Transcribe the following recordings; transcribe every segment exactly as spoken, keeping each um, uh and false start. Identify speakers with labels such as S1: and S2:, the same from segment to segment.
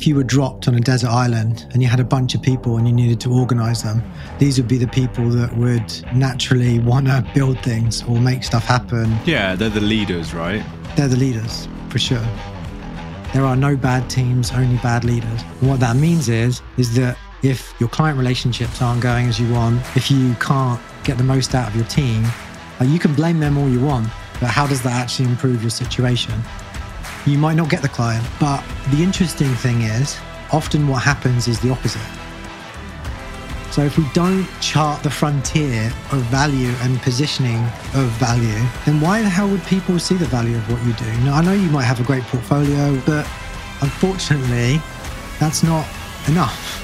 S1: if you were dropped on a desert island and you had a bunch of people and you needed to organize them, these would be the people that would naturally want to build things or make stuff happen.
S2: Yeah, they're the leaders, right?
S1: They're the leaders, for sure. There are no bad teams, only bad leaders. And what that means is, is that if your client relationships aren't going as you want, if you can't get the most out of your team, like you can blame them all you want, but how does that actually improve your situation? You might not get the client, but the interesting thing is, often what happens is the opposite. So if we don't chart the frontier of value and positioning of value, then why the hell would people see the value of what you do? Now, I know you might have a great portfolio, but unfortunately, that's not enough.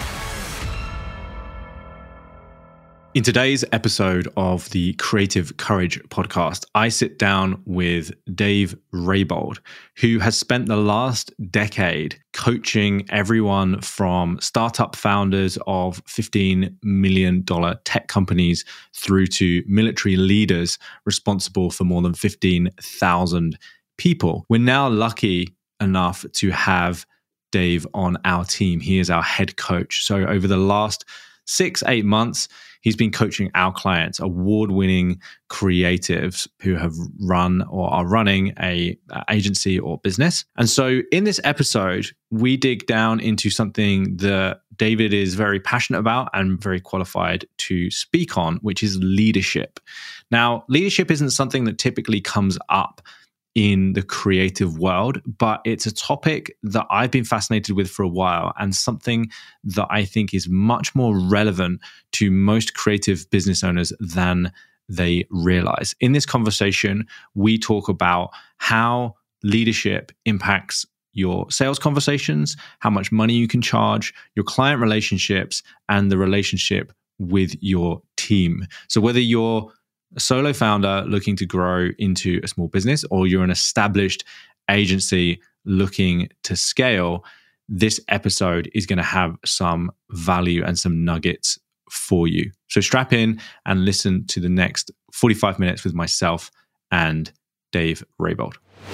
S2: In today's episode of the Creative Courage podcast, I sit down with Dave Raybould, who has spent the last decade coaching everyone from startup founders of fifteen million dollars tech companies through to military leaders responsible for more than fifteen thousand people. We're now lucky enough to have Dave on our team. He is our head coach. So over the last six, eight months, he's been coaching our clients, award-winning creatives who have run or are running a, a agency or business. And so in this episode, we dig down into something that David is very passionate about and very qualified to speak on, which is leadership. Now, leadership isn't something that typically comes up in the creative world, but it's a topic that I've been fascinated with for a while and something that I think is much more relevant to most creative business owners than they realize. In this conversation, we talk about how leadership impacts your sales conversations, how much money you can charge, your client relationships, and the relationship with your team. So whether you're a solo founder looking to grow into a small business, or you're an established agency looking to scale, this episode is going to have some value and some nuggets for you. So strap in and listen to the next forty-five minutes with myself and Dave Raybould.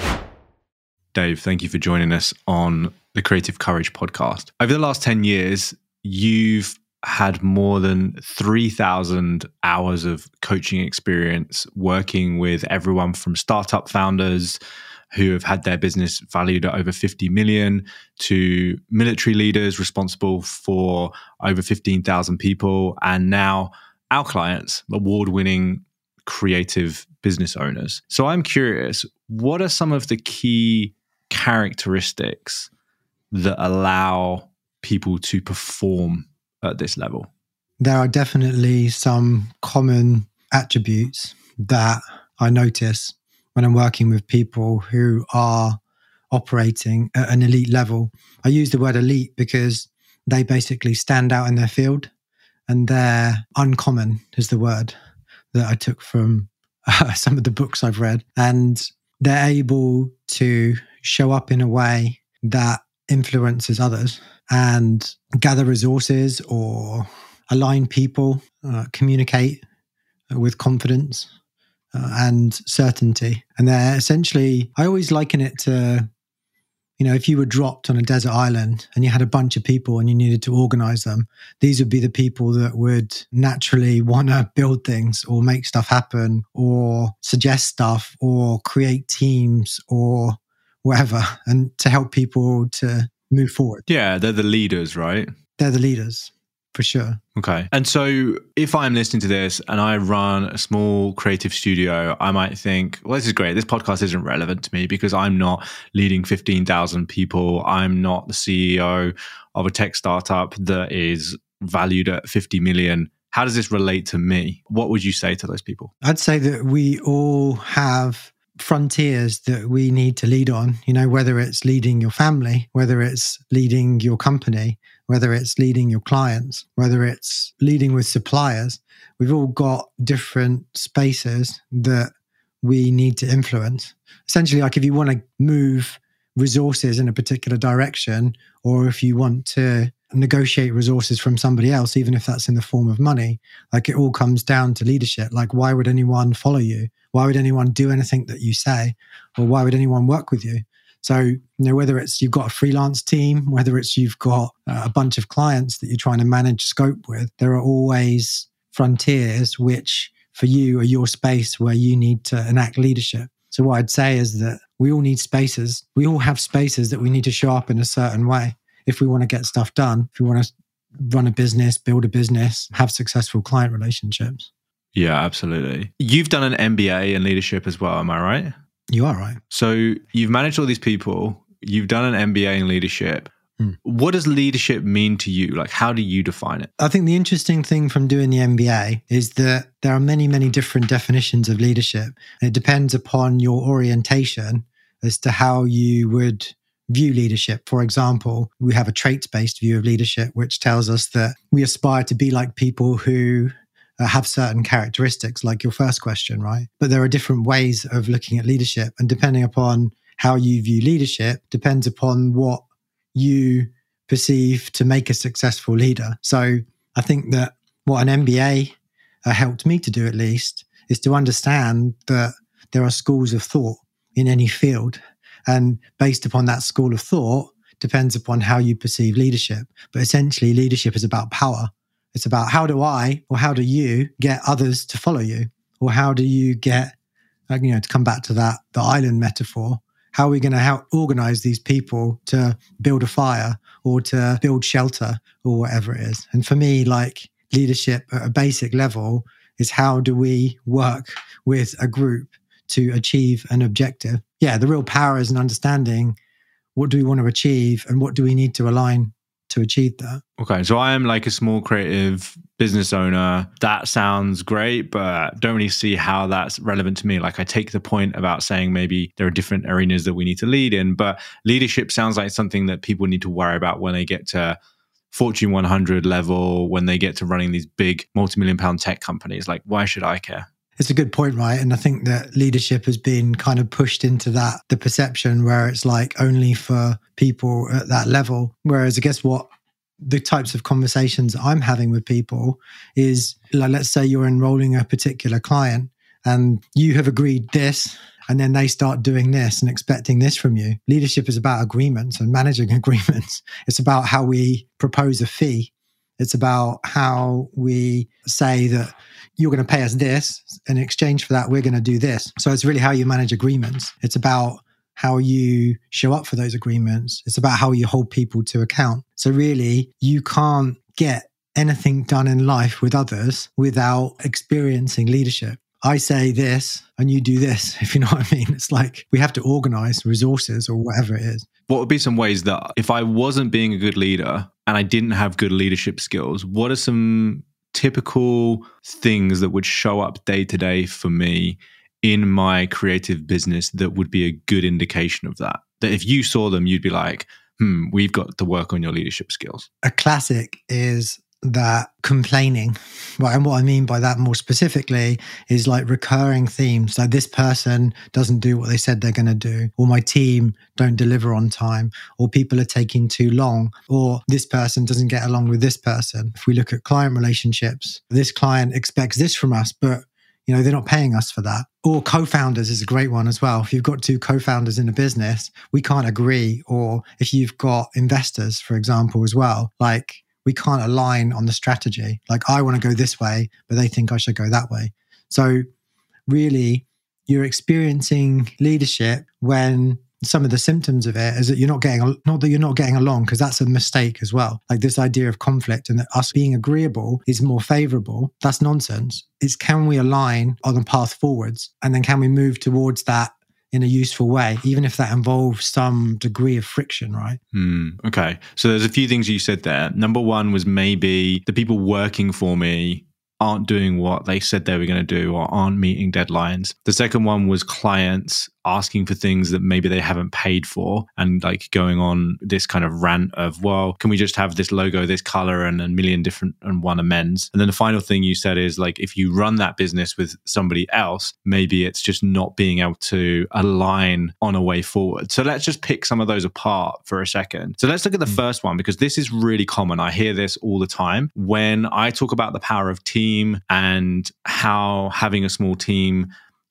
S2: Dave, thank you for joining us on the Creative Courage podcast. Over the last ten years, you've had more than three thousand hours of coaching experience working with everyone from startup founders who have had their business valued at over fifty million to military leaders responsible for over fifteen thousand people, and now our clients, award-winning creative business owners. So I'm curious, what are some of the key characteristics that allow people to perform at this level?
S1: There are definitely some common attributes that I notice when I'm working with people who are operating at an elite level. I use the word elite because they basically stand out in their field, and they're uncommon is the word that I took from uh, some of the books I've read. And they're able to show up in a way that influences others and gather resources or align people, uh, communicate with confidence uh, and certainty. And they're essentially, I always liken it to, you know, if you were dropped on a desert island and you had a bunch of people and you needed to organize them, these would be the people that would naturally want to build things or make stuff happen or suggest stuff or create teams or whatever, and to help people to move forward.
S2: Yeah, they're the leaders, right?
S1: They're the leaders, for sure.
S2: Okay. And so if I'm listening to this and I run a small creative studio, I might think, well, this is great. This podcast isn't relevant to me because I'm not leading fifteen thousand people. I'm not the C E O of a tech startup that is valued at fifty million. How does this relate to me? What would you say to those people?
S1: I'd say that we all have frontiers that we need to lead on, you know, whether it's leading your family, whether it's leading your company, whether it's leading your clients, whether it's leading with suppliers. We've all got different spaces that we need to influence. Essentially, like if you want to move resources in a particular direction, or if you want to negotiate resources from somebody else, even if that's in the form of money, like it all comes down to leadership. Like, why would anyone follow you? Why would anyone do anything that you say? Or why would anyone work with you? So, you know, whether it's you've got a freelance team, whether it's you've got a bunch of clients that you're trying to manage scope with, there are always frontiers which for you are your space where you need to enact leadership. So what I'd say is that we all need spaces. We all have spaces that we need to show up in a certain way if we want to get stuff done, if we want to run a business, build a business, have successful client relationships.
S2: Yeah, absolutely. You've done an M B A in leadership as well, am I right?
S1: You are right.
S2: So you've managed all these people, you've done an M B A in leadership. Mm. What does leadership mean to you? Like, how do you define it?
S1: I think the interesting thing from doing the M B A is that there are many, many different definitions of leadership. And it depends upon your orientation as to how you would view leadership. For example, we have a traits-based view of leadership, which tells us that we aspire to be like people who uh, have certain characteristics, like your first question, right? But there are different ways of looking at leadership. And depending upon how you view leadership, depends upon what you perceive to make a successful leader. So I think that what an M B A uh, helped me to do, at least, is to understand that there are schools of thought in any field. And based upon that school of thought, depends upon how you perceive leadership. But essentially, leadership is about power. It's about how do I or how do you get others to follow you? Or how do you get, uh, you know, to come back to that, the island metaphor, how are we going to help organize these people to build a fire or to build shelter or whatever it is? And for me, like leadership at a basic level is how do we work with a group to achieve an objective? Yeah, the real power is in understanding what do we want to achieve and what do we need to align to achieve that.
S2: Okay, so I am like a small creative business owner. That sounds great, but don't really see how that's relevant to me. Like I take the point about saying maybe there are different arenas that we need to lead in, but leadership sounds like something that people need to worry about when they get to Fortune one hundred level, when they get to running these big multi-million pound tech companies. Like, why should I care?
S1: It's a good point, right? And I think that leadership has been kind of pushed into that, the perception where it's like only for people at that level. Whereas I guess what the types of conversations I'm having with people is, like, let's say you're enrolling a particular client and you have agreed this, and then they start doing this and expecting this from you. Leadership is about agreements and managing agreements. It's about how we propose a fee. It's about how we say that you're going to pay us this, and in exchange for that, we're going to do this. So it's really how you manage agreements. It's about how you show up for those agreements. It's about how you hold people to account. So really, you can't get anything done in life with others without experiencing leadership. I say this and you do this, if you know what I mean. It's like we have to organize resources or whatever it is.
S2: What would be some ways that if I wasn't being a good leader and I didn't have good leadership skills, what are some typical things that would show up day to day for me in my creative business that would be a good indication of that? That if you saw them, you'd be like, hmm, we've got to work on your leadership skills.
S1: A classic is that complaining, right? And what I mean by that more specifically is like recurring themes. Like this person doesn't do what they said they're going to do, or my team don't deliver on time, or people are taking too long, or this person doesn't get along with this person. If we look at client relationships, this client expects this from us, but you know, they're not paying us for that. Or co-founders is a great one as well. If you've got two co-founders in a business, we can't agree. Or if you've got investors, for example, as well, like we can't align on the strategy. Like I want to go this way, but they think I should go that way. So really, you're experiencing leadership when some of the symptoms of it is that you're not getting, not that you're not getting along, because that's a mistake as well. Like this idea of conflict and that us being agreeable is more favorable. That's nonsense. It's can we align on the path forwards? And then can we move towards that in a useful way, even if that involves some degree of friction, right?
S2: Hmm. Okay. So there's a few things you said there. Number one was maybe the people working for me aren't doing what they said they were going to do or aren't meeting deadlines. The second one was clients asking for things that maybe they haven't paid for and like going on this kind of rant of, well, can we just have this logo, this color and a million different and one amends? And then the final thing you said is like, if you run that business with somebody else, maybe it's just not being able to align on a way forward. So let's just pick some of those apart for a second. So let's look at the mm. first one, because this is really common. I hear this all the time when I talk about the power of team and how having a small team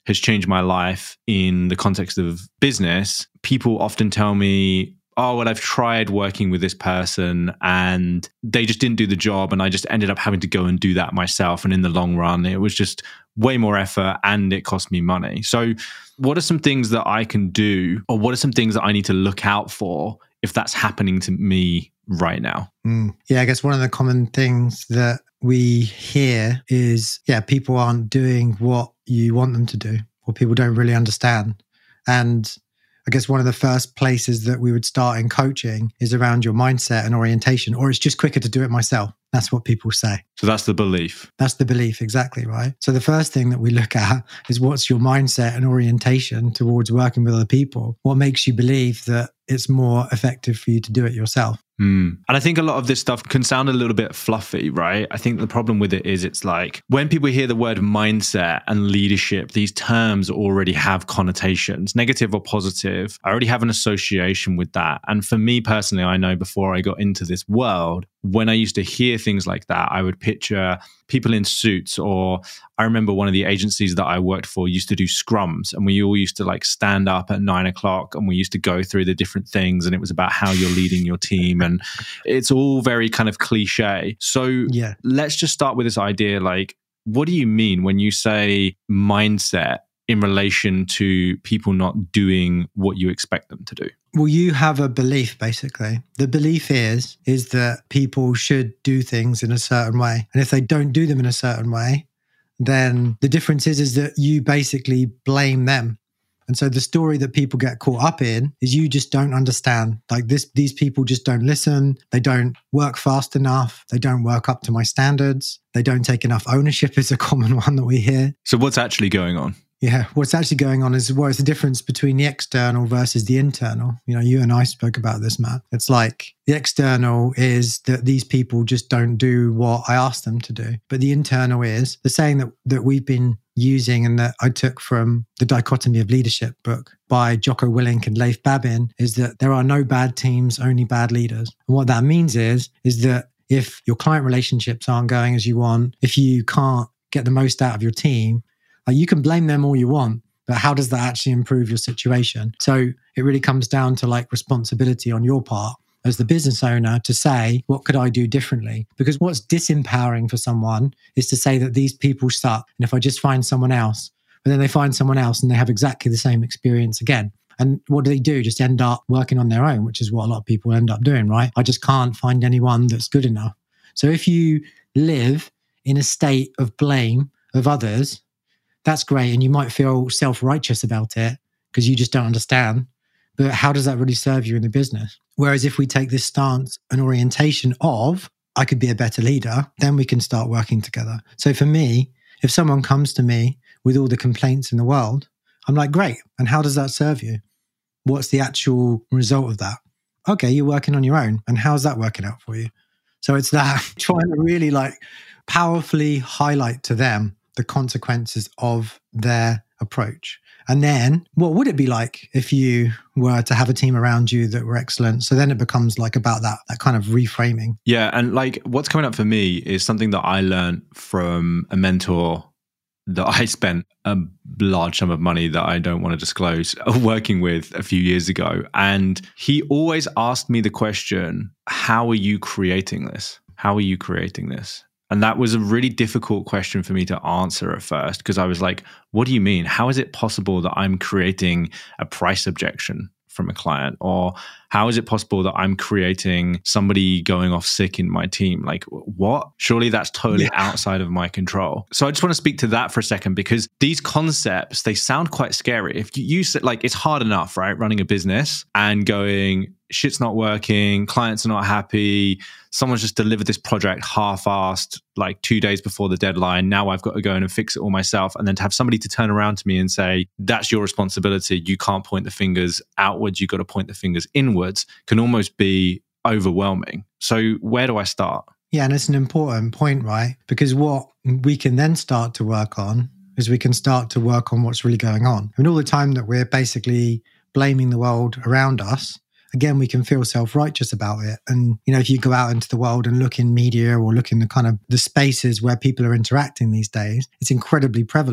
S2: has changed my life in the context of business, people often tell me, oh, well, I've tried working with this person and they just didn't do the job. And I just ended up having to go and do that myself. And in the long run, it was just way more effort and it cost me money. So what are some things that I can do, or what are some things that I need to look out for if that's happening to me right now?
S1: Mm. Yeah, I guess one of the common things that we hear is, yeah, people aren't doing what you want them to do, or people don't really understand. And I guess one of the first places that we would start in coaching is around your mindset and orientation, or it's just quicker to do it myself. That's what people say.
S2: So that's the belief.
S1: That's the belief, exactly, right? So the first thing that we look at is what's your mindset and orientation towards working with other people? What makes you believe that it's more effective for you to do it yourself?
S2: Mm. And I think a lot of this stuff can sound a little bit fluffy, right? I think the problem with it is it's like when people hear the word mindset and leadership, these terms already have connotations, negative or positive. I already have an association with that. And for me personally, I know before I got into this world, when I used to hear things like that, I would picture people in suits, or I remember one of the agencies that I worked for used to do scrums, and we all used to like stand up at nine o'clock and we used to go through the different things, and it was about how you're leading your team, and it's all very kind of cliche. So yeah, let's just start with this idea. Like, what do you mean when you say mindset in relation to people not doing what you expect them to do?
S1: Well, you have a belief, basically. The belief is, is that people should do things in a certain way. And if they don't do them in a certain way, then the difference is, is that you basically blame them. And so the story that people get caught up in is you just don't understand. Like this, these people just don't listen. They don't work fast enough. They don't work up to my standards. They don't take enough ownership is a common one that we hear.
S2: So what's actually going on?
S1: Yeah, what's actually going on is what is the difference between the external versus the internal. You know, you and I spoke about this, Matt. It's like the external is that these people just don't do what I asked them to do. But the internal is the saying that, that we've been using and that I took from the Dichotomy of Leadership book by Jocko Willink and Leif Babin is that there are no bad teams, only bad leaders. And what that means is, is that if your client relationships aren't going as you want, if you can't get the most out of your team, like you can blame them all you want, but how does that actually improve your situation? So it really comes down to like responsibility on your part as the business owner to say, what could I do differently? Because what's disempowering for someone is to say that these people suck. And if I just find someone else, but then they find someone else and they have exactly the same experience again. And what do they do? Just end up working on their own, which is what a lot of people end up doing, right? I just can't find anyone that's good enough. So if you live in a state of blame of others, that's great. And you might feel self-righteous about it because you just don't understand. But how does that really serve you in the business? Whereas if we take this stance and orientation of, I could be a better leader, then we can start working together. So for me, if someone comes to me with all the complaints in the world, I'm like, great. And how does that serve you? What's the actual result of that? Okay, you're working on your own. And how's that working out for you? So it's that trying to really like powerfully highlight to them the consequences of their approach. And then what would it be like if you were to have a team around you that were excellent? So then it becomes like about that, that kind of reframing.
S2: Yeah. And like what's coming up for me is something that I learned from a mentor that I spent a large sum of money that I don't want to disclose working with a few years ago. And he always asked me the question, how are you creating this? How are you creating this? And that was a really difficult question for me to answer at first, because I was like, what do you mean? How is it possible that I'm creating a price objection from a client? Or how is it possible that I'm creating somebody going off sick in my team? Like, what? Surely that's totally yeah. outside of my control. So I just want to speak to that for a second, because these concepts, they sound quite scary. If you use it, like, it's hard enough, right? Running a business and going, shit's not working, clients are not happy, someone's just delivered this project half-assed, like two days before the deadline. Now I've got to go in and fix it all myself. And then to have somebody to turn around to me and say, that's your responsibility. You can't point the fingers outwards. You've got to point the fingers inwards, can almost be overwhelming. So where do I start?
S1: Yeah, and it's an important point, right? Because what we can then start to work on is we can start to work on what's really going on. And all the time that we're basically blaming the world around us, again, we can feel self-righteous about it. And, you know, if you go out into the world and look in media or look in the kind of the spaces where people are interacting these days, it's incredibly prevalent,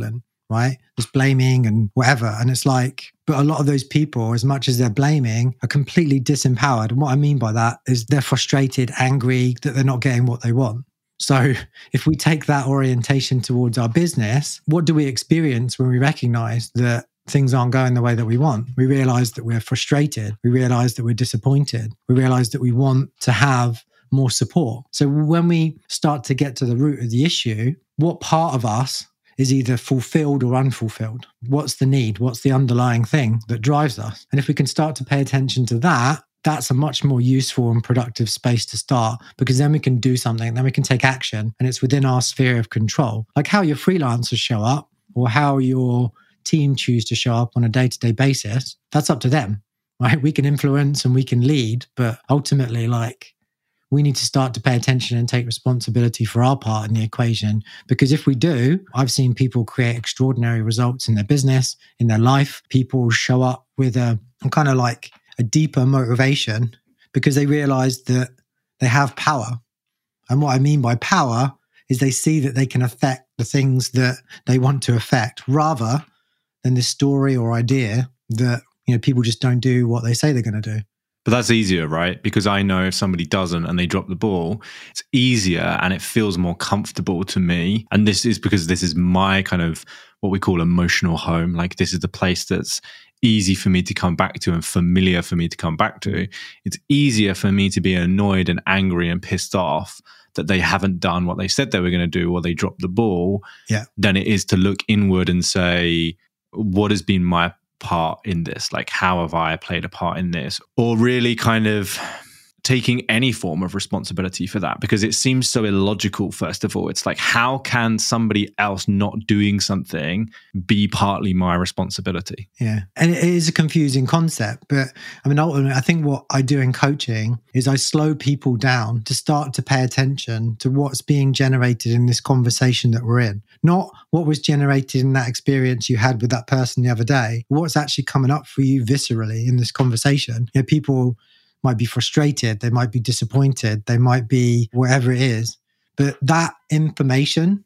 S1: right? Just blaming and whatever. And it's like, but a lot of those people, as much as they're blaming, are completely disempowered. And what I mean by that is they're frustrated, angry that they're not getting what they want. So if we take that orientation towards our business, what do we experience when we recognize that things aren't going the way that we want? We realize that we're frustrated. We realize that we're disappointed. We realize that we want to have more support. So when we start to get to the root of the issue, what part of us is either fulfilled or unfulfilled? What's the need? What's the underlying thing that drives us? And if we can start to pay attention to that, that's a much more useful and productive space to start, because then we can do something, then we can take action, and it's within our sphere of control. Like how your freelancers show up or how your team choose to show up on a day-to-day basis, that's up to them, right? We can influence and we can lead, but ultimately, like, we need to start to pay attention and take responsibility for our part in the equation. Because if we do, I've seen people create extraordinary results in their business, in their life. People show up with a kind of like a deeper motivation because they realize that they have power. And what I mean by power is they see that they can affect the things that they want to affect, rather than this story or idea that, you know, people just don't do what they say they're going to do.
S2: But that's easier, right? Because I know if somebody doesn't and they drop the ball, it's easier and it feels more comfortable to me. And this is because this is my kind of what we call emotional home. Like this is the place that's easy for me to come back to and familiar for me to come back to. It's easier for me to be annoyed and angry and pissed off that they haven't done what they said they were going to do or they dropped the ball,
S1: yeah,
S2: than it is to look inward and say, what has been my part in this? Like, how have I played a part in this? Or really kind of taking any form of responsibility for that, because it seems so illogical. First of all, it's like, how can somebody else not doing something be partly my responsibility?
S1: Yeah. And it is a confusing concept, but I mean, ultimately, I think what I do in coaching is I slow people down to start to pay attention to what's being generated in this conversation that we're in. Not what was generated in that experience you had with that person the other day, what's actually coming up for you viscerally in this conversation. You know, people might be frustrated, they might be disappointed, they might be whatever it is. But that information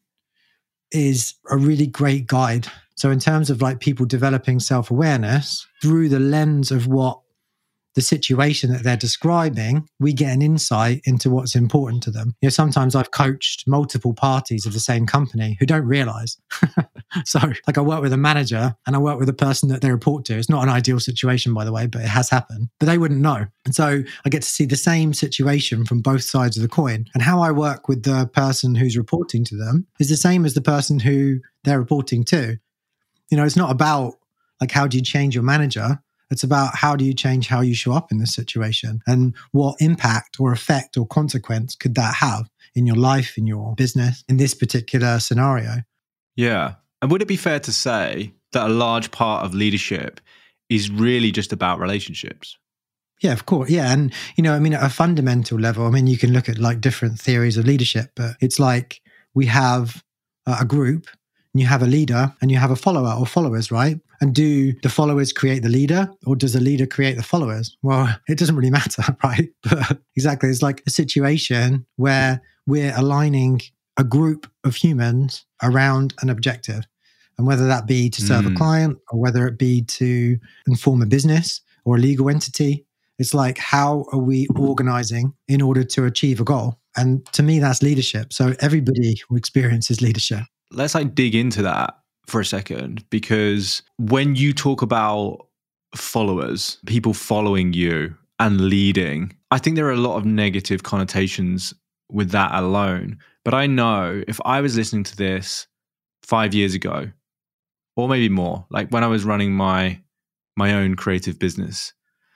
S1: is a really great guide. So in terms of like people developing self-awareness through the lens of what the situation that they're describing, we get an insight into what's important to them. You know, sometimes I've coached multiple parties of the same company who don't realize. So like I work with a manager and I work with a person that they report to. It's not an ideal situation, by the way, but it has happened. But they wouldn't know. And so I get to see the same situation from both sides of the coin. And how I work with the person who's reporting to them is the same as the person who they're reporting to. You know, it's not about like, how do you change your manager? It's about how do you change how you show up in this situation, and what impact or effect or consequence could that have in your life, in your business, in this particular scenario.
S2: Yeah. And would it be fair to say that a large part of leadership is really just about relationships?
S1: Yeah, of course. Yeah. And, you know, I mean, at a fundamental level, I mean, you can look at like different theories of leadership, but it's like we have a group and you have a leader and you have a follower or followers, right? And do the followers create the leader, or does the leader create the followers? Well, it doesn't really matter, right? But exactly. It's like a situation where we're aligning a group of humans around an objective. And whether that be to serve mm. a client, or whether it be to inform a business or a legal entity, it's like, how are we organizing in order to achieve a goal? And to me, that's leadership. So everybody who experiences leadership.
S2: Let's like dig into that for a second, because when you talk about followers, people following you and leading, I think there are a lot of negative connotations with that alone. But I know if I was listening to this five years ago, or maybe more, like when I was running my my own creative business,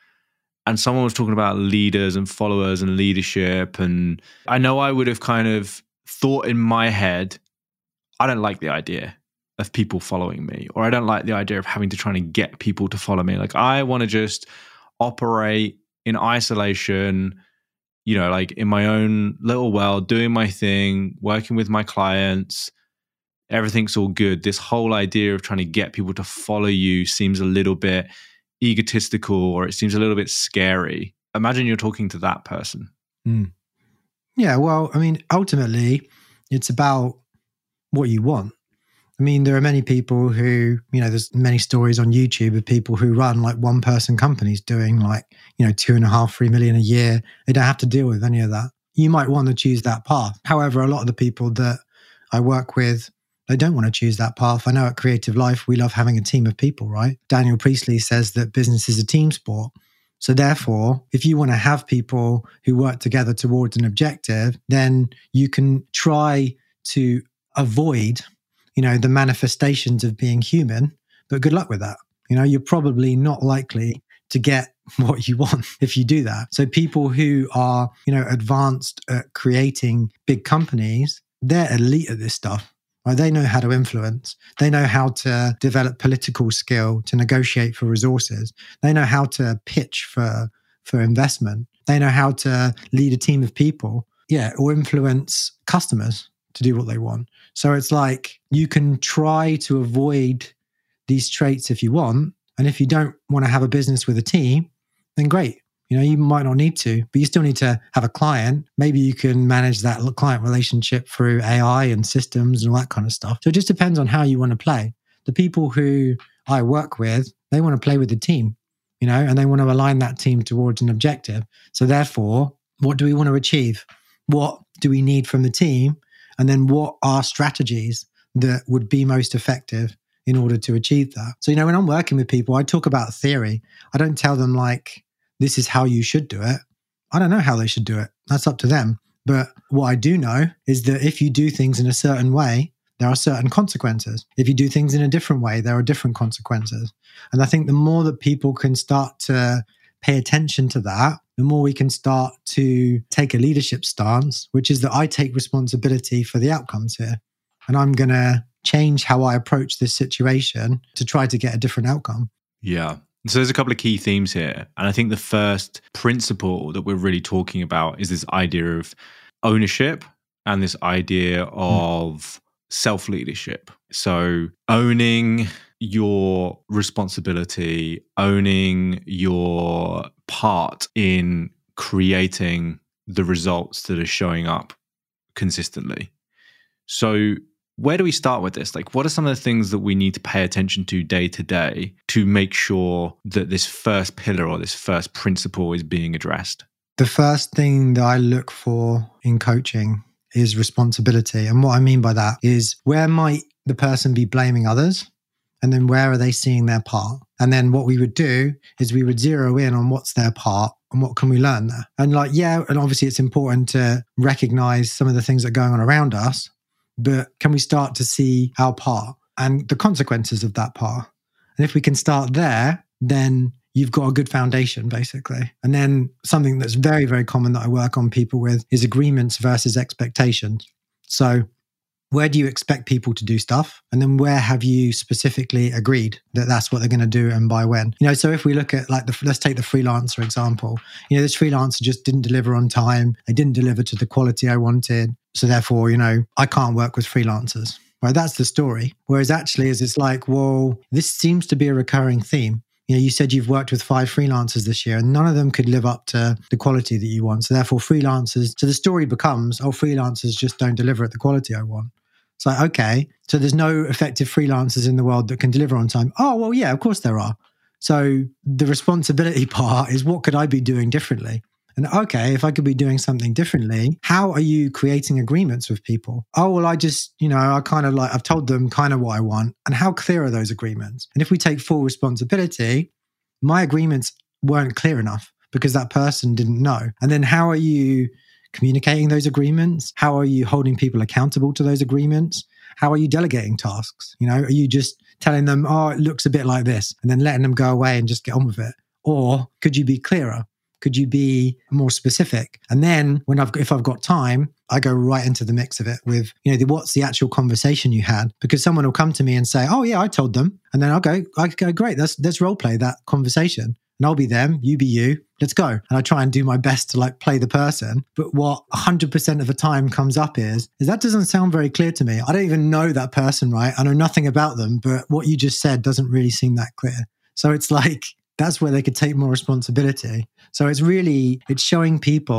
S2: and someone was talking about leaders and followers and leadership, and I know I would have kind of thought in my head, I don't like the idea of people following me, or I don't like the idea of having to try and get people to follow me. Like I want to just operate in isolation, you know, like in my own little world, doing my thing, working with my clients. Everything's all good. This whole idea of trying to get people to follow you seems a little bit egotistical, or it seems a little bit scary. Imagine you're talking to that person.
S1: Mm. Yeah, well, I mean, ultimately, it's about what you want. I mean, there are many people who, you know, there's many stories on YouTube of people who run like one person companies doing like, you know, two and a half, three million a year. They don't have to deal with any of that. You might want to choose that path. However, a lot of the people that I work with, they don't want to choose that path. I know at Creative Life, we love having a team of people, right? Daniel Priestley says that business is a team sport. So therefore, if you want to have people who work together towards an objective, then you can try to avoid, you know, the manifestations of being human, but good luck with that. You know, you're probably not likely to get what you want if you do that. So people who are, you know, advanced at creating big companies, they're elite at this stuff. Right? They know how to influence. They know how to develop political skill to negotiate for resources. They know how to pitch for, for investment. They know how to lead a team of people, yeah, or influence customers to do what they want. So it's like you can try to avoid these traits if you want. And if you don't want to have a business with a team, then great. You know, you might not need to, but you still need to have a client. Maybe you can manage that client relationship through A I and systems and all that kind of stuff. So it just depends on how you want to play. The people who I work with, they want to play with the team, you know, and they want to align that team towards an objective. So therefore, what do we want to achieve? What do we need from the team? And then what are strategies that would be most effective in order to achieve that? So, you know, when I'm working with people, I talk about theory. I don't tell them like, this is how you should do it. I don't know how they should do it. That's up to them. But what I do know is that if you do things in a certain way, there are certain consequences. If you do things in a different way, there are different consequences. And I think the more that people can start to pay attention to that, the more we can start to take a leadership stance, which is that I take responsibility for the outcomes here. And I'm going to change how I approach this situation to try to get a different outcome.
S2: Yeah. So there's a couple of key themes here. And I think the first principle that we're really talking about is this idea of ownership and this idea of mm. self-leadership. So owning your responsibility, owning your part in creating the results that are showing up consistently. So where do we start with this? Like, what are some of the things that we need to pay attention to day to day to make sure that this first pillar or this first principle is being addressed?
S1: The first thing that I look for in coaching is responsibility. And what I mean by that is, where might the person be blaming others? And then where are they seeing their part? And then what we would do is we would zero in on what's their part and what can we learn there. And like, yeah, and obviously it's important to recognize some of the things that are going on around us, but can we start to see our part and the consequences of that part? And if we can start there, then you've got a good foundation, basically. And then something that's very, very common that I work on people with is agreements versus expectations. So where do you expect people to do stuff? And then where have you specifically agreed that that's what they're going to do and by when? You know, so if we look at like the, let's take the freelancer example. You know, this freelancer just didn't deliver on time. They didn't deliver to the quality I wanted. So therefore, you know, I can't work with freelancers, right? That's the story. Whereas actually is it's like, well, this seems to be a recurring theme. You know, you said you've worked with five freelancers this year and none of them could live up to the quality that you want. So therefore freelancers, so the story becomes, oh, freelancers just don't deliver at the quality I want. It's like, okay, so there's no effective freelancers in the world that can deliver on time. Oh, well, yeah, of course there are. So the responsibility part is, what could I be doing differently? And okay, if I could be doing something differently, how are you creating agreements with people? Oh, well, I just, you know, I kind of like, I've told them kind of what I want. And how clear are those agreements? And if we take full responsibility, my agreements weren't clear enough because that person didn't know. And then how are you communicating those agreements? How are you holding people accountable to those agreements? How are you delegating tasks? You know, are you just telling them, oh, it looks a bit like this, and then letting them go away and just get on with it? Or could you be clearer? Could you be more specific? And then when I've, if I've got time, I go right into the mix of it with, you know, the, what's the actual conversation you had? Because someone will come to me and say, oh yeah, I told them. And then I'll go, I go, great, let's, let's role play that conversation. And I'll be them, you be you, let's go. And I try and do my best to like play the person. But what one hundred percent of the time comes up is, is that doesn't sound very clear to me. I don't even know that person, right? I know nothing about them, but what you just said doesn't really seem that clear. So it's like, that's where they could take more responsibility. So it's really, it's showing people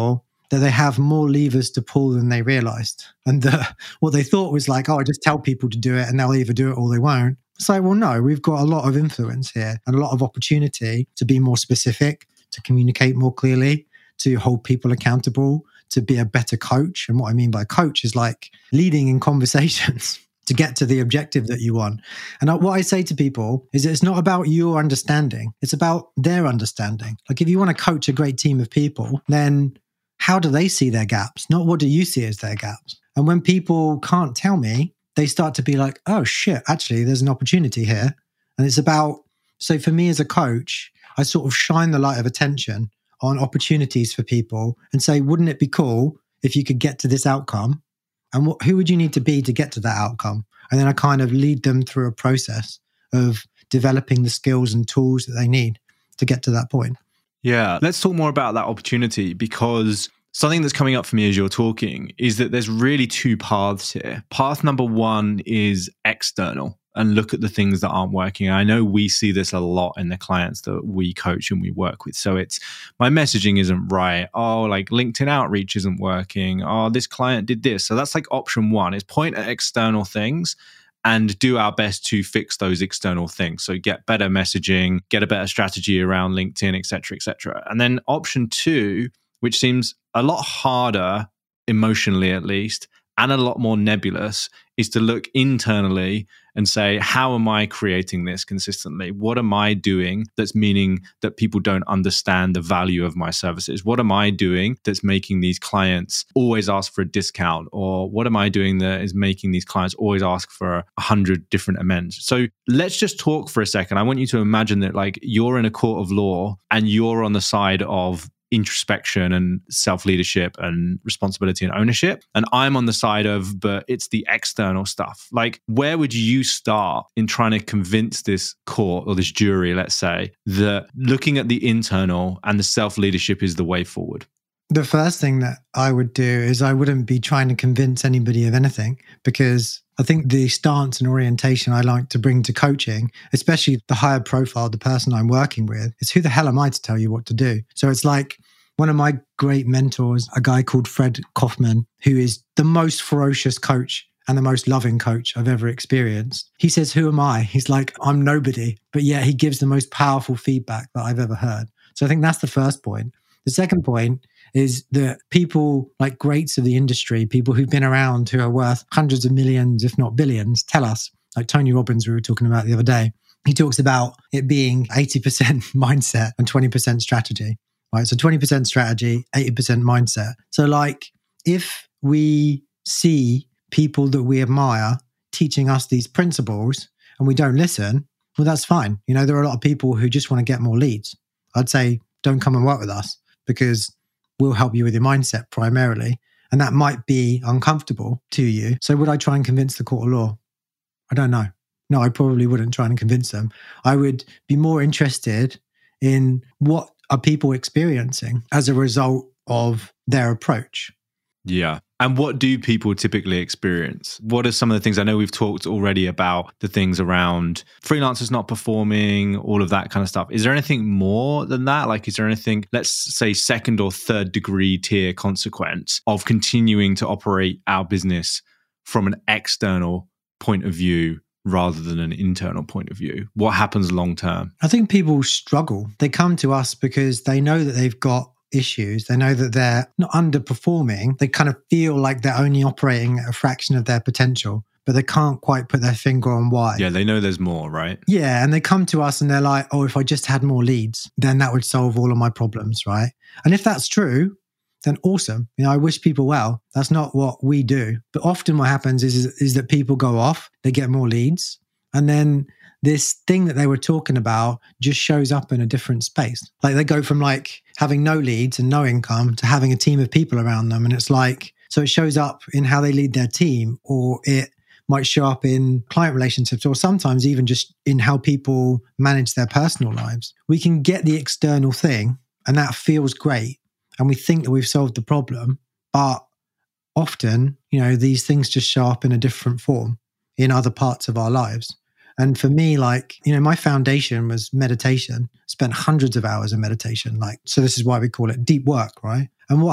S1: that they have more levers to pull than they realized. And the, what they thought was like, oh, I just tell people to do it and they'll either do it or they won't. It's like, well, no, we've got a lot of influence here and a lot of opportunity to be more specific, to communicate more clearly, to hold people accountable, to be a better coach. And what I mean by coach is like leading in conversations to get to the objective that you want. And what I say to people is it's not about your understanding. It's about their understanding. Like if you want to coach a great team of people, then how do they see their gaps? Not what do you see as their gaps? And when people can't tell me, they start to be like, oh shit, actually there's an opportunity here. And it's about, so for me as a coach, I sort of shine the light of attention on opportunities for people and say, wouldn't it be cool if you could get to this outcome? And what, who would you need to be to get to that outcome? And then I kind of lead them through a process of developing the skills and tools that they need to get to that point.
S2: Yeah, let's talk more about that opportunity, because something that's coming up for me as you're talking is that there's really two paths here. Path number one is external and look at the things that aren't working. I know we see this a lot in the clients that we coach and we work with. So it's my messaging isn't right. Oh, like LinkedIn outreach isn't working. Oh, this client did this. So that's like option one is point at external things and do our best to fix those external things. So get better messaging, get a better strategy around LinkedIn, et cetera, et cetera. And then option two, which seems a lot harder emotionally at least, and a lot more nebulous, is to look internally and say, how am I creating this consistently? What am I doing that's meaning that people don't understand the value of my services? What am I doing that's making these clients always ask for a discount? Or what am I doing that is making these clients always ask for a hundred different amends? So let's just talk for a second. I want you to imagine that like you're in a court of law and you're on the side of introspection and self-leadership and responsibility and ownership. And I'm on the side of, but it's the external stuff. Like, where would you start in trying to convince this court or this jury, let's say, that looking at the internal and the self-leadership is the way forward?
S1: The first thing that I would do is I wouldn't be trying to convince anybody of anything, because I think the stance and orientation I like to bring to coaching, especially the higher profile, the person I'm working with, is who the hell am I to tell you what to do? So it's like one of my great mentors, a guy called Fred Kaufman, who is the most ferocious coach and the most loving coach I've ever experienced. He says, who am I? He's like, I'm nobody, but yet he gives the most powerful feedback that I've ever heard. So I think that's the first point. The second point is that people like greats of the industry, people who've been around, who are worth hundreds of millions, if not billions, tell us, like Tony Robbins we were talking about the other day, he talks about it being eighty percent mindset and twenty percent strategy, right? So twenty percent strategy, eighty percent mindset. So like if we see people that we admire teaching us these principles and we don't listen, well, that's fine. You know, there are a lot of people who just want to get more leads. I'd say don't come and work with us, because we'll help you with your mindset primarily. And that might be uncomfortable to you. So would I try and convince the court of law? I don't know. No, I probably wouldn't try and convince them. I would be more interested in what are people experiencing as a result of their approach.
S2: Yeah. And what do people typically experience? What are some of the things? I know we've talked already about the things around freelancers not performing, all of that kind of stuff. Is there anything more than that? Like, is there anything, let's say, second or third degree tier consequence of continuing to operate our business from an external point of view rather than an internal point of view? What happens long term?
S1: I think people struggle. They come to us because they know that they've got issues. They know that they're not underperforming. They kind of feel like they're only operating at a fraction of their potential, but they can't quite put their finger on why.
S2: Yeah, they know there's more, right?
S1: Yeah, and they come to us and they're like, oh, if I just had more leads, then that would solve all of my problems, right? And if that's true, then awesome. You know, I wish people well. That's not what we do. But often what happens is, is, is that people go off, they get more leads, and then this thing that they were talking about just shows up in a different space. Like they go from like having no leads and no income to having a team of people around them. And it's like, so it shows up in how they lead their team, or it might show up in client relationships, or sometimes even just in how people manage their personal lives. We can get the external thing and that feels great. And we think that we've solved the problem, but often, you know, these things just show up in a different form in other parts of our lives. And for me, like, you know, my foundation was meditation, spent hundreds of hours in meditation. Like, so this is why we call it deep work, right? And what I,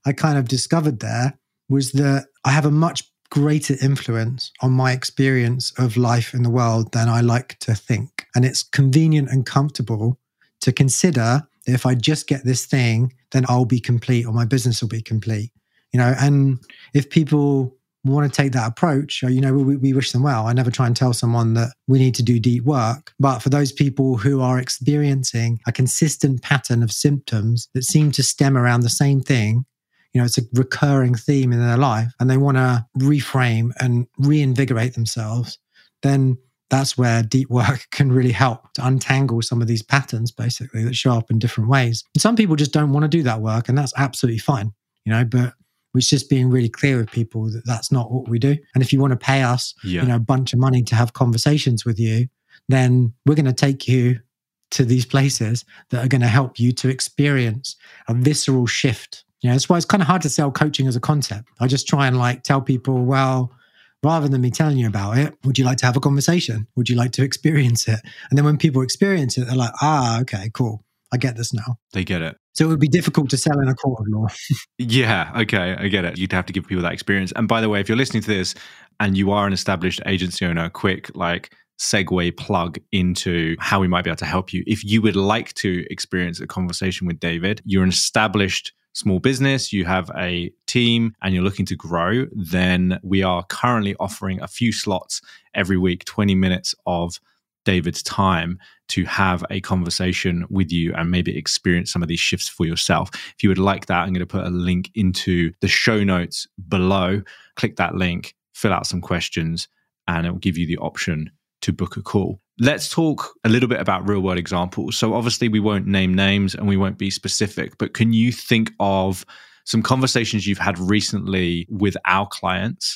S1: I kind of discovered there was that I have a much greater influence on my experience of life in the world than I like to think. And it's convenient and comfortable to consider that if I just get this thing, then I'll be complete or my business will be complete. You know, and if people want to take that approach, you know, we, we wish them well. I never try and tell someone that we need to do deep work. But for those people who are experiencing a consistent pattern of symptoms that seem to stem around the same thing, you know, it's a recurring theme in their life, and they want to reframe and reinvigorate themselves, then that's where deep work can really help to untangle some of these patterns, basically, that show up in different ways. And some people just don't want to do that work, and that's absolutely fine, you know, but it's just being really clear with people that that's not what we do. And if you want to pay us, yeah. you know, a bunch of money to have conversations with you, then we're going to take you to these places that are going to help you to experience a visceral shift. You know, that's why it's kind of hard to sell coaching as a concept. I just try and like tell people, well, rather than me telling you about it, would you like to have a conversation? Would you like to experience it? And then when people experience it, they're like, ah, okay, cool. I get this now.
S2: They get it.
S1: So it would be difficult to sell in a court of law.
S2: Yeah, okay, I get it. You'd have to give people that experience. And by the way, if you're listening to this and you are an established agency owner, quick like segue plug into how we might be able to help you. If you would like to experience a conversation with David, you're an established small business, you have a team and you're looking to grow, then we are currently offering a few slots every week, twenty minutes of David's time to have a conversation with you and maybe experience some of these shifts for yourself. If you would like that, I'm going to put a link into the show notes below. Click that link, fill out some questions, and it will give you the option to book a call. Let's talk a little bit about real world examples. So obviously we won't name names and we won't be specific, but can you think of some conversations you've had recently with our clients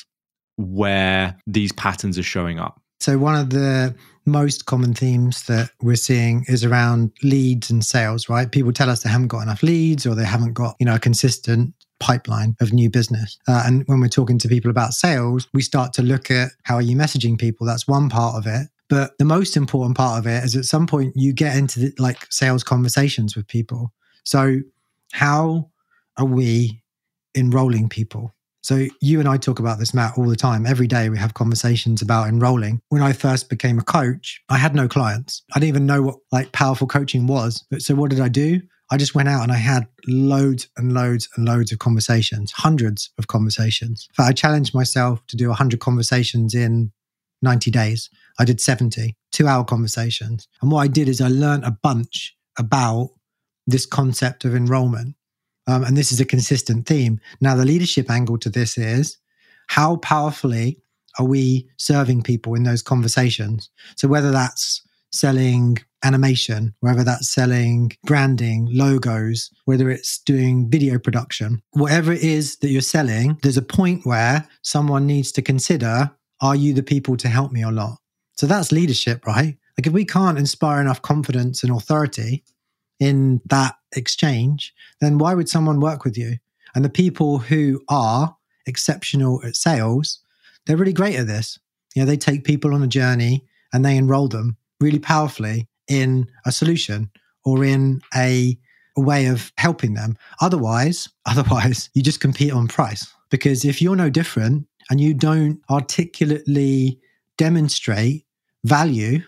S2: where these patterns are showing up?
S1: So one of the most common themes that we're seeing is around leads and sales, right? People tell us they haven't got enough leads or they haven't got, you know, a consistent pipeline of new business. Uh, and when we're talking to people about sales, we start to look at how are you messaging people? That's one part of it. But the most important part of it is at some point you get into the, like sales conversations with people. So how are we enrolling people? So you and I talk about this, Matt, all the time. Every day we have conversations about enrolling. When I first became a coach, I had no clients. I didn't even know what like powerful coaching was. But so what did I do? I just went out and I had loads and loads and loads of conversations, hundreds of conversations. In fact, I challenged myself to do one hundred conversations in ninety days. I did seventy, two-hour conversations. And what I did is I learned a bunch about this concept of enrollment. Um, and this is a consistent theme. Now, the leadership angle to this is how powerfully are we serving people in those conversations? So whether that's selling animation, whether that's selling branding, logos, whether it's doing video production, whatever it is that you're selling, there's a point where someone needs to consider, are you the people to help me or not? So that's leadership, right? Like if we can't inspire enough confidence and authority in that exchange, then why would someone work with you? And the people who are exceptional at sales, they're really great at this. You know, they take people on a journey and they enroll them really powerfully in a solution or in a, a way of helping them. Otherwise, otherwise, you just compete on price. Because if you're no different and you don't articulately demonstrate value,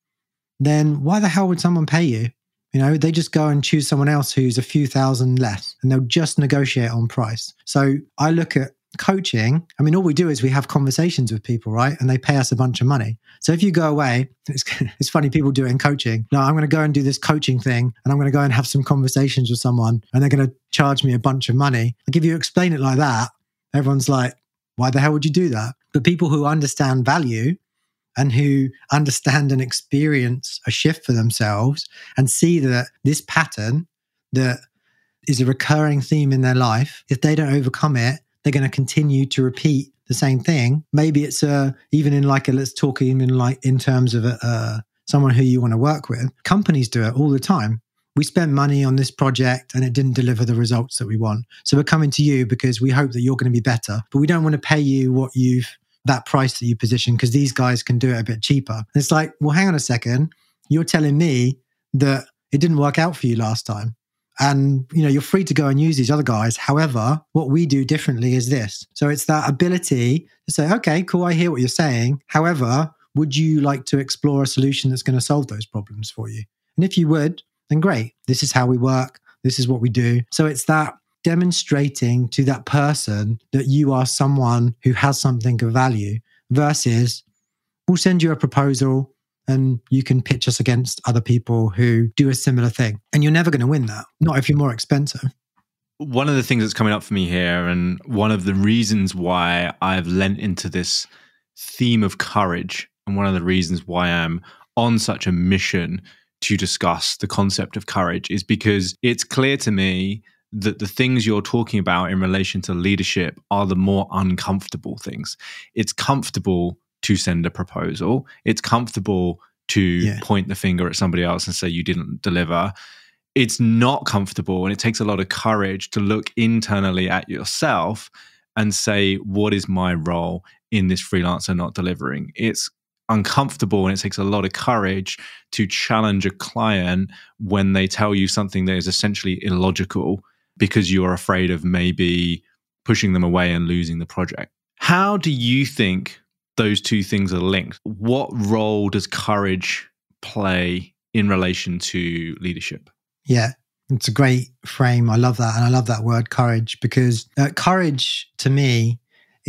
S1: then why the hell would someone pay you? You know, they just go and choose someone else who's a few thousand less and they'll just negotiate on price. So I look at coaching. I mean, all we do is we have conversations with people, right? And they pay us a bunch of money. So if you go away, it's, it's funny, people do it in coaching. No, I'm going to go and do this coaching thing and I'm going to go and have some conversations with someone and they're going to charge me a bunch of money. Like if you explain it like that, everyone's like, why the hell would you do that? But people who understand value and who understand and experience a shift for themselves and see that this pattern that is a recurring theme in their life, if they don't overcome it, they're going to continue to repeat the same thing. Maybe it's uh, even in like a, let's talk even like in terms of a, uh, someone who you want to work with. Companies do it all the time. We spent money on this project and it didn't deliver the results that we want. So we're coming to you because we hope that you're going to be better, but we don't want to pay you what you've that price that you position because these guys can do it a bit cheaper. And it's like, well, hang on a second. You're telling me that it didn't work out for you last time. And, you know, you're free to go and use these other guys. However, what we do differently is this. So it's that ability to say, okay, cool, I hear what you're saying. However, would you like to explore a solution that's going to solve those problems for you? And if you would, then great. This is how we work. This is what we do. So it's that demonstrating to that person that you are someone who has something of value versus we'll send you a proposal and you can pitch us against other people who do a similar thing. And you're never going to win that, not if you're more expensive.
S2: One of the things that's coming up for me here, and one of the reasons why I've lent into this theme of courage, and one of the reasons why I'm on such a mission to discuss the concept of courage, is because it's clear to me that the things you're talking about in relation to leadership are the more uncomfortable things. It's comfortable to send a proposal. It's comfortable to yeah. point the finger at somebody else and say you didn't deliver. It's not comfortable, and it takes a lot of courage to look internally at yourself and say, what is my role in this freelancer not delivering? It's uncomfortable, and it takes a lot of courage to challenge a client when they tell you something that is essentially illogical because you are afraid of maybe pushing them away and losing the project. How do you think those two things are linked? What role does courage play in relation to leadership?
S1: Yeah, it's a great frame. I love that. And I love that word courage, because uh, courage to me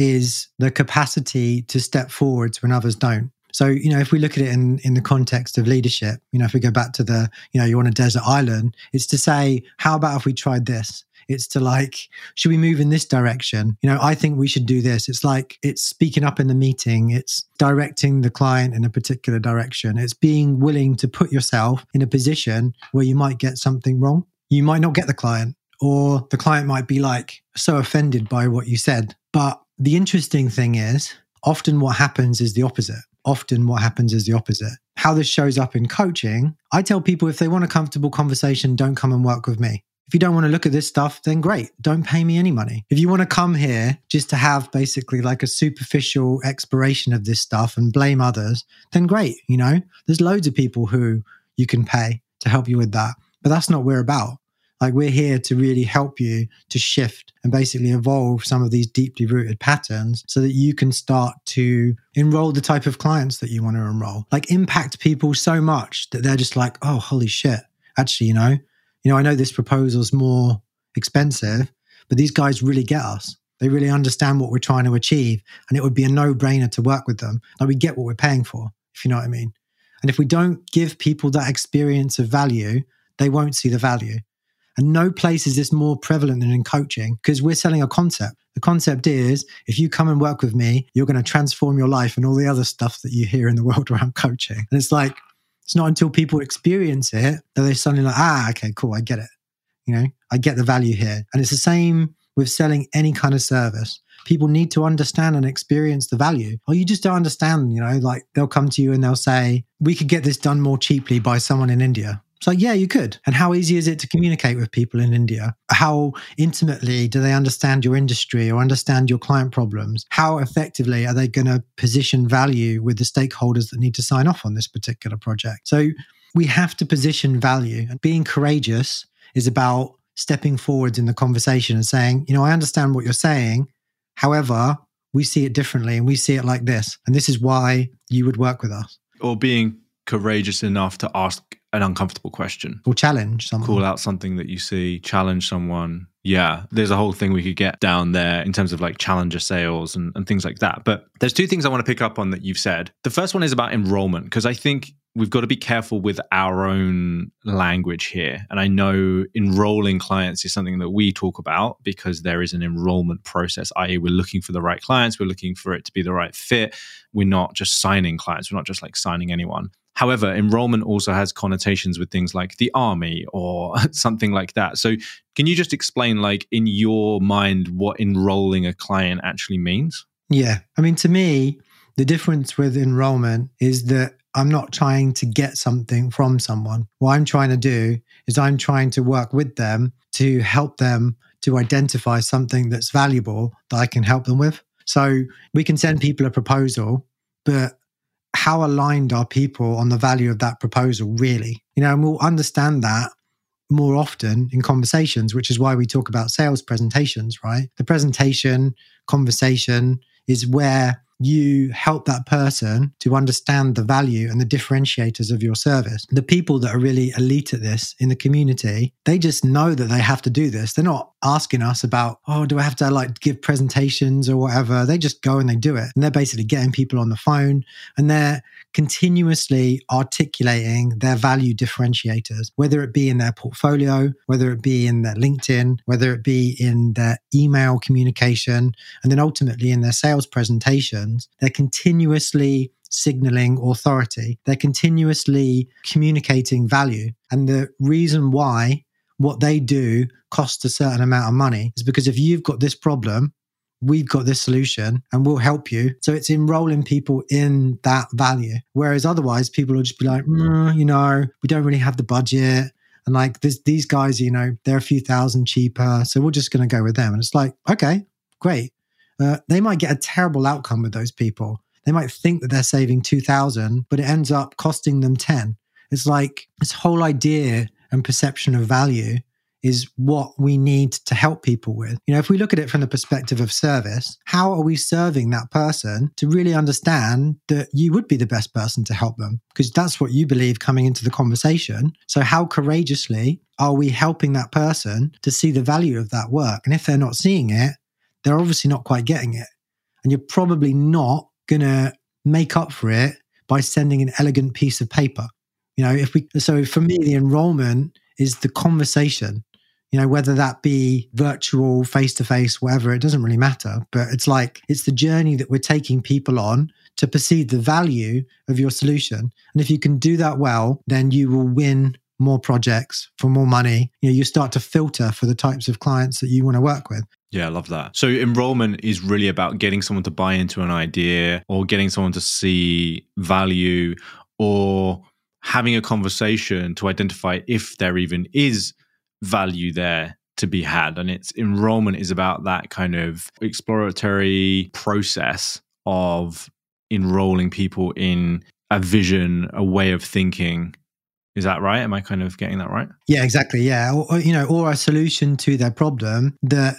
S1: is the capacity to step forwards when others don't. So, you know, if we look at it in, in the context of leadership, you know, if we go back to the, you know, you're on a desert island, it's to say, how about if we tried this? It's to like, should we move in this direction? You know, I think we should do this. It's like, it's speaking up in the meeting. It's directing the client in a particular direction. It's being willing to put yourself in a position where you might get something wrong. You might not get the client, or the client might be like so offended by what you said. But the interesting thing is, often what happens is the opposite. Often what happens is the opposite. How this shows up in coaching, I tell people if they want a comfortable conversation, don't come and work with me. If you don't want to look at this stuff, then great. Don't pay me any money. If you want to come here just to have basically like a superficial exploration of this stuff and blame others, then great. You know, there's loads of people who you can pay to help you with that. But that's not what we're about. Like, we're here to really help you to shift and basically evolve some of these deeply rooted patterns so that you can start to enroll the type of clients that you want to enroll. Like, impact people so much that they're just like, oh, holy shit. Actually, you know, You know, I know this proposal's more expensive, but these guys really get us. They really understand what we're trying to achieve, and it would be a no-brainer to work with them. Like, we get what we're paying for, if you know what I mean. And if we don't give people that experience of value, they won't see the value. And no place is this more prevalent than in coaching, because we're selling a concept. The concept is, if you come and work with me, you're going to transform your life and all the other stuff that you hear in the world around coaching. And it's like, it's not until people experience it that they're suddenly like, ah, okay, cool, I get it. You know, I get the value here. And it's the same with selling any kind of service. People need to understand and experience the value. Or you just don't understand, you know, like they'll come to you and they'll say, we could get this done more cheaply by someone in India. It's like, yeah, you could. And how easy is it to communicate with people in India? How intimately do they understand your industry or understand your client problems? How effectively are they going to position value with the stakeholders that need to sign off on this particular project? So we have to position value, and being courageous is about stepping forwards in the conversation and saying, you know, I understand what you're saying. However, we see it differently and we see it like this. And this is why you would work with us.
S2: Or being courageous enough to ask an uncomfortable question.
S1: Or challenge someone.
S2: Call out something that you see, challenge someone. Yeah, there's a whole thing we could get down there in terms of like challenger sales and, and things like that. But there's two things I want to pick up on that you've said. The first one is about enrollment, because I think we've got to be careful with our own language here. And I know enrolling clients is something that we talk about because there is an enrollment process, that is we're looking for the right clients. We're looking for it to be the right fit. We're not just signing clients. We're not just like signing anyone. However, enrollment also has connotations with things like the army or something like that. So can you just explain, like, in your mind, what enrolling a client actually means?
S1: Yeah. I mean, to me, the difference with enrollment is that I'm not trying to get something from someone. What I'm trying to do is I'm trying to work with them to help them to identify something that's valuable that I can help them with. So we can send people a proposal, but how aligned are people on the value of that proposal really? You know, and we'll understand that more often in conversations, which is why we talk about sales presentations, right? The presentation conversation is where you help that person to understand the value and the differentiators of your service. The people that are really elite at this in the community, they just know that they have to do this. They're not asking us about, oh, do I have to like give presentations or whatever? They just go and they do it. And they're basically getting people on the phone and they're continuously articulating their value differentiators, whether it be in their portfolio, whether it be in their LinkedIn, whether it be in their email communication, and then ultimately in their sales presentations. They're continuously signaling authority. They're continuously communicating value. And the reason why what they do costs a certain amount of money is because if you've got this problem, we've got this solution and we'll help you. So it's enrolling people in that value. Whereas otherwise people will just be like, mm, you know, we don't really have the budget. And like this, these guys, you know, they're a few thousand cheaper. So we're just going to go with them. And it's like, okay, great. Uh, they might get a terrible outcome with those people. They might think that they're saving two thousand, but it ends up costing them ten. It's like this whole idea and perception of value is what we need to help people with. You know, if we look at it from the perspective of service, how are we serving that person to really understand that you would be the best person to help them? Because that's what you believe coming into the conversation. So how courageously are we helping that person to see the value of that work? And if they're not seeing it, they're obviously not quite getting it. And you're probably not going to make up for it by sending an elegant piece of paper. You know, if we, so for me, the enrollment is the conversation. You know, whether that be virtual, face-to-face, whatever, it doesn't really matter. But it's like, it's the journey that we're taking people on to perceive the value of your solution. And if you can do that well, then you will win more projects for more money. You know, you start to filter for the types of clients that you want to work with.
S2: Yeah, I love that. So enrollment is really about getting someone to buy into an idea or getting someone to see value or having a conversation to identify if there even is value there to be had. And it's enrollment is about that kind of exploratory process of enrolling people in a vision, a way of thinking. Is that right? Am I kind of getting that right?
S1: Yeah, exactly. Yeah. Or, you know, or a solution to their problem that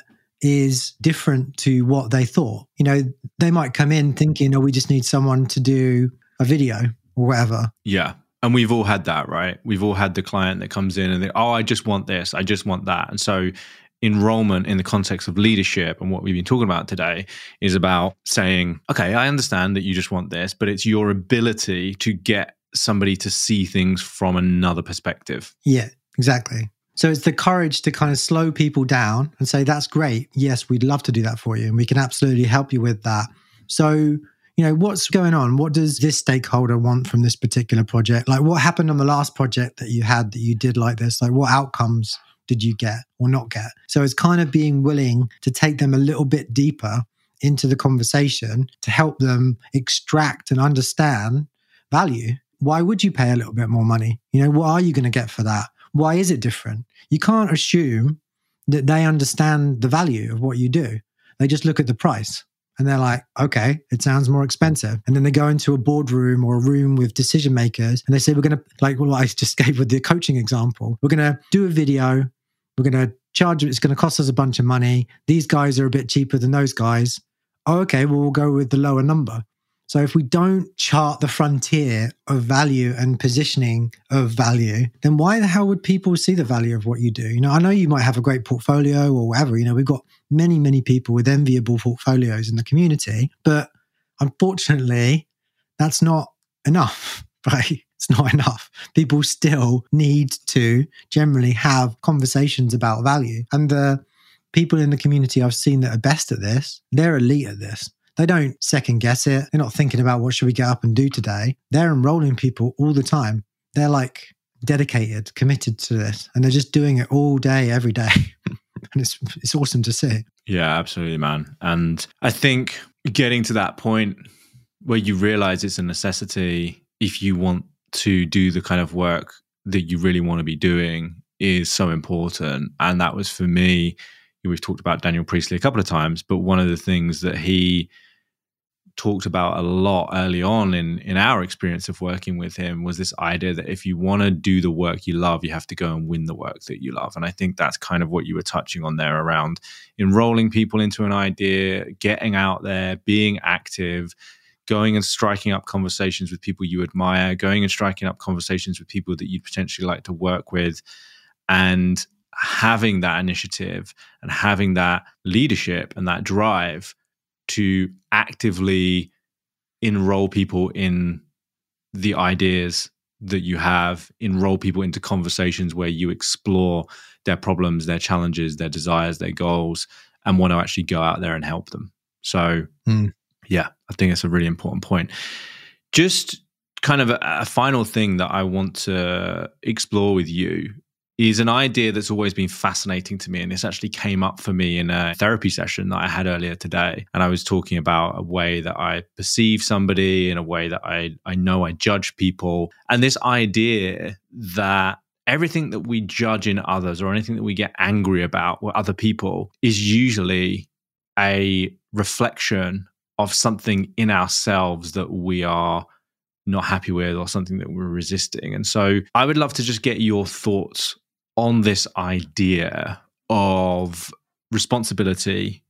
S1: is different to what they thought. You know, they might come in thinking, oh, we just need someone to do a video or whatever.
S2: Yeah. And we've all had that, right? We've all had the client that comes in and they, oh, I just want this, I just want that. And so enrollment in the context of leadership and what we've been talking about today is about saying, okay, I understand that you just want this, but it's your ability to get somebody to see things from another perspective.
S1: Yeah, exactly. So it's the courage to kind of slow people down and say, that's great. Yes, we'd love to do that for you. And we can absolutely help you with that. So you know, what's going on? What does this stakeholder want from this particular project? Like what happened on the last project that you had that you did like this? Like what outcomes did you get or not get? So it's kind of being willing to take them a little bit deeper into the conversation to help them extract and understand value. Why would you pay a little bit more money? You know, what are you going to get for that? Why is it different? You can't assume that they understand the value of what you do. They just look at the price. And they're like, okay, it sounds more expensive. And then they go into a boardroom or a room with decision makers and they say, we're going to, like what I just gave with the coaching example, we're going to do a video, we're going to charge, it's going to cost us a bunch of money. These guys are a bit cheaper than those guys. Oh, okay, well, we'll go with the lower number. So if we don't chart the frontier of value and positioning of value, then why the hell would people see the value of what you do? You know, I know you might have a great portfolio or whatever. You know, we've got many, many people with enviable portfolios in the community, but unfortunately, that's not enough, right? It's not enough. People still need to generally have conversations about value. And the people in the community I've seen that are best at this, they're elite at this. They don't second guess it. They're not thinking about what should we get up and do today. They're enrolling people all the time. They're like dedicated, committed to this, and they're just doing it all day, every day. And it's it's awesome to see.
S2: Yeah, absolutely, man. And I think getting to that point where you realize it's a necessity if you want to do the kind of work that you really want to be doing is so important. And that was for me, we've talked about Daniel Priestley a couple of times, but one of the things that he talked about a lot early on in, in our experience of working with him was this idea that if you want to do the work you love, you have to go and win the work that you love. And I think that's kind of what you were touching on there around enrolling people into an idea, getting out there, being active, going and striking up conversations with people you admire, going and striking up conversations with people that you'd potentially like to work with, and having that initiative and having that leadership and that drive to actively enroll people in the ideas that you have, enroll people into conversations where you explore their problems, their challenges, their desires, their goals, and want to actually go out there and help them. So, mm. yeah, I think it's a really important point. Just kind of a, a final thing that I want to explore with you is an idea that's always been fascinating to me. And this actually came up for me in a therapy session that I had earlier today. And I was talking about a way that I perceive somebody, in a way that I, I know I judge people. And this idea that everything that we judge in others or anything that we get angry about with other people is usually a reflection of something in ourselves that we are not happy with or something that we're resisting. And so I would love to just get your thoughts on this idea of responsibility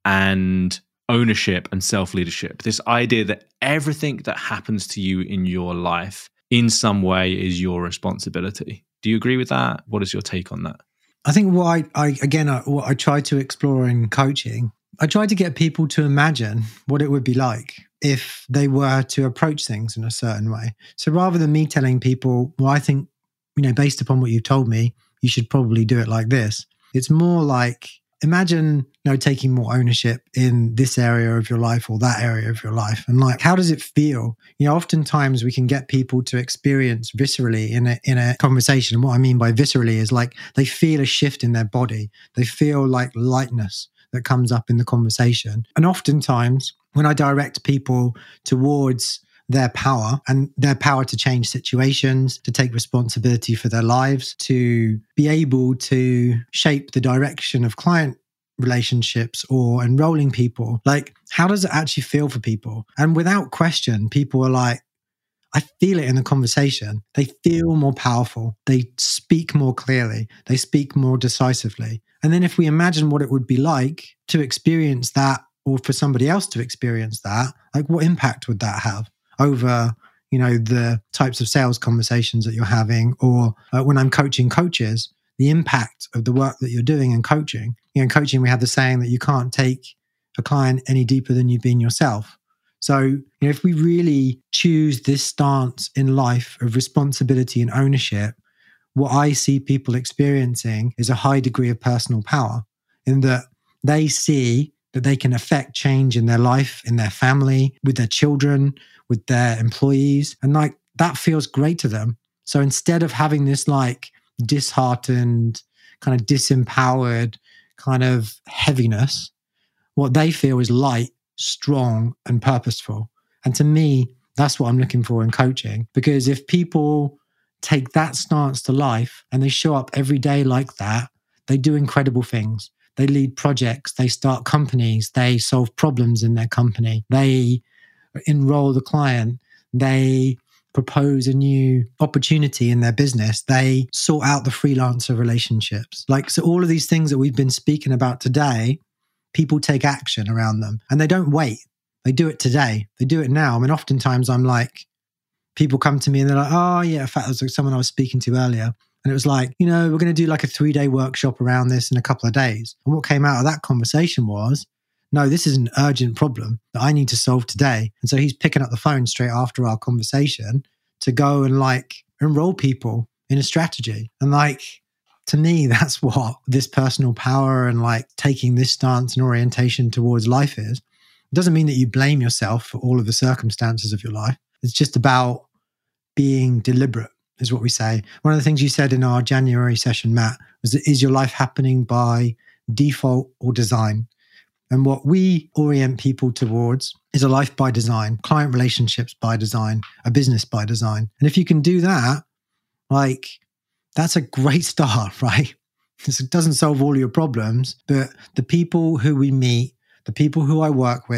S2: and ownership and self-leadership. This idea that everything that happens to you in your life in some way is your responsibility. Do you agree with that? What is your take on that?
S1: I think what I, I again, I, what I try to explore in coaching, I try to get people to imagine what it would be like if they were to approach things in a certain way. So rather than me telling people, well, I think, you know, based upon what you've told me, you should probably do it like this. It's more like, imagine, you know, taking more ownership in this area of your life or that area of your life. And like, how does it feel? You know, oftentimes we can get people to experience viscerally in a, in a conversation. And what I mean by viscerally is like, they feel a shift in their body. They feel like lightness that comes up in the conversation. And oftentimes when I direct people towards their power and their power to change situations, to take responsibility for their lives, to be able to shape the direction of client relationships or enrolling people, like, how does it actually feel for people? And without question, people are like, I feel it in the conversation. They feel more powerful. They speak more clearly. They speak more decisively. And then if we imagine what it would be like to experience that, or for somebody else to experience that, like, what impact would that have over, you know, the types of sales conversations that you're having, or uh, when I'm coaching coaches, the impact of the work that you're doing in coaching. You know, in coaching, we have the saying that you can't take a client any deeper than you've been yourself. So, you know, if we really choose this stance in life of responsibility and ownership, what I see people experiencing is a high degree of personal power, in that they see that they can affect change in their life, in their family, with their children, with their employees. And like, that feels great to them. So instead of having this like disheartened, kind of disempowered kind of heaviness, what they feel is light, strong, and purposeful. And to me, that's what I'm looking for in coaching. Because if people take that stance to life and they show up every day like that, they do incredible things. They lead projects, they start companies, they solve problems in their company, they enroll the client, they propose a new opportunity in their business, they sort out the freelancer relationships. Like, so all of these things that we've been speaking about today, people take action around them and they don't wait. They do it today. They do it now. I mean, oftentimes I'm like, people come to me and they're like, oh yeah, in fact, it was like someone I was speaking to earlier. And it was like, you know, we're going to do like a three day workshop around this in a couple of days. And what came out of that conversation was, no, this is an urgent problem that I need to solve today. And so he's picking up the phone straight after our conversation to go and like enroll people in a strategy. And like, to me, that's what this personal power and like taking this stance and orientation towards life is. It doesn't mean that you blame yourself for all of the circumstances of your life. It's just about being deliberate, is what we say. One of the things you said in our January session, Matt, was that, is your life happening by default or design? And what we orient people towards is a life by design, client relationships by design, a business by design. And if you can do that, like, that's a great start, right? It doesn't solve all your problems, but the people who we meet, the people who I work with,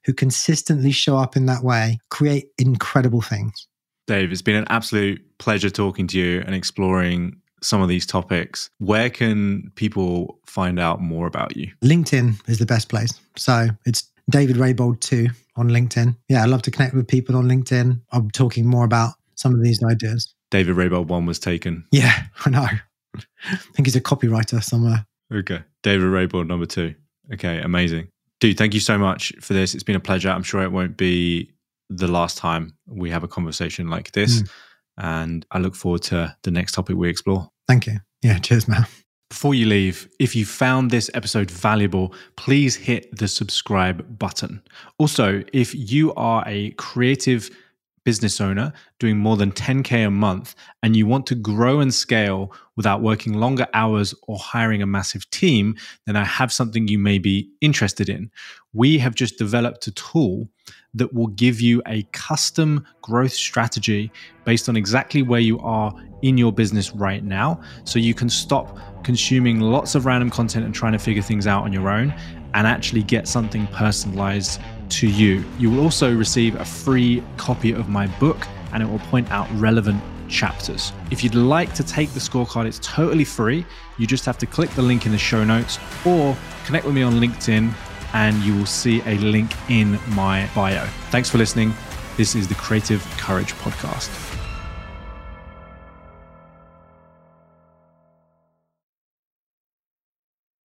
S1: who consistently show up in that way create incredible things.
S2: Dave, it's been an absolute pleasure talking to you and exploring some of these topics. Where can people find out more about you?
S1: LinkedIn is the best place. So it's David Raybould two on LinkedIn. Yeah, I love to connect with people on LinkedIn. I'm talking more about some of these ideas.
S2: David Raybould one was taken.
S1: Yeah, I know. I think he's a copywriter somewhere.
S2: Okay. David Raybould number two. Okay, amazing. Dude, thank you so much for this. It's been a pleasure. I'm sure it won't be the last time we have a conversation like this. Mm. And I look forward to the next topic we explore.
S1: Thank you. Yeah, cheers, man.
S2: Before you leave, if you found this episode valuable, please hit the subscribe button. Also, if you are a creative business owner doing more than ten K a month and you want to grow and scale without working longer hours or hiring a massive team, then I have something you may be interested in. We have just developed a tool that will give you a custom growth strategy based on exactly where you are in your business right now. So you can stop consuming lots of random content and trying to figure things out on your own and actually get something personalized to you. You will also receive a free copy of my book and it will point out relevant chapters. If you'd like to take the scorecard, it's totally free. You just have to click the link in the show notes or connect with me on LinkedIn and you will see a link in my bio. Thanks for listening. This is the Creative Courage Podcast.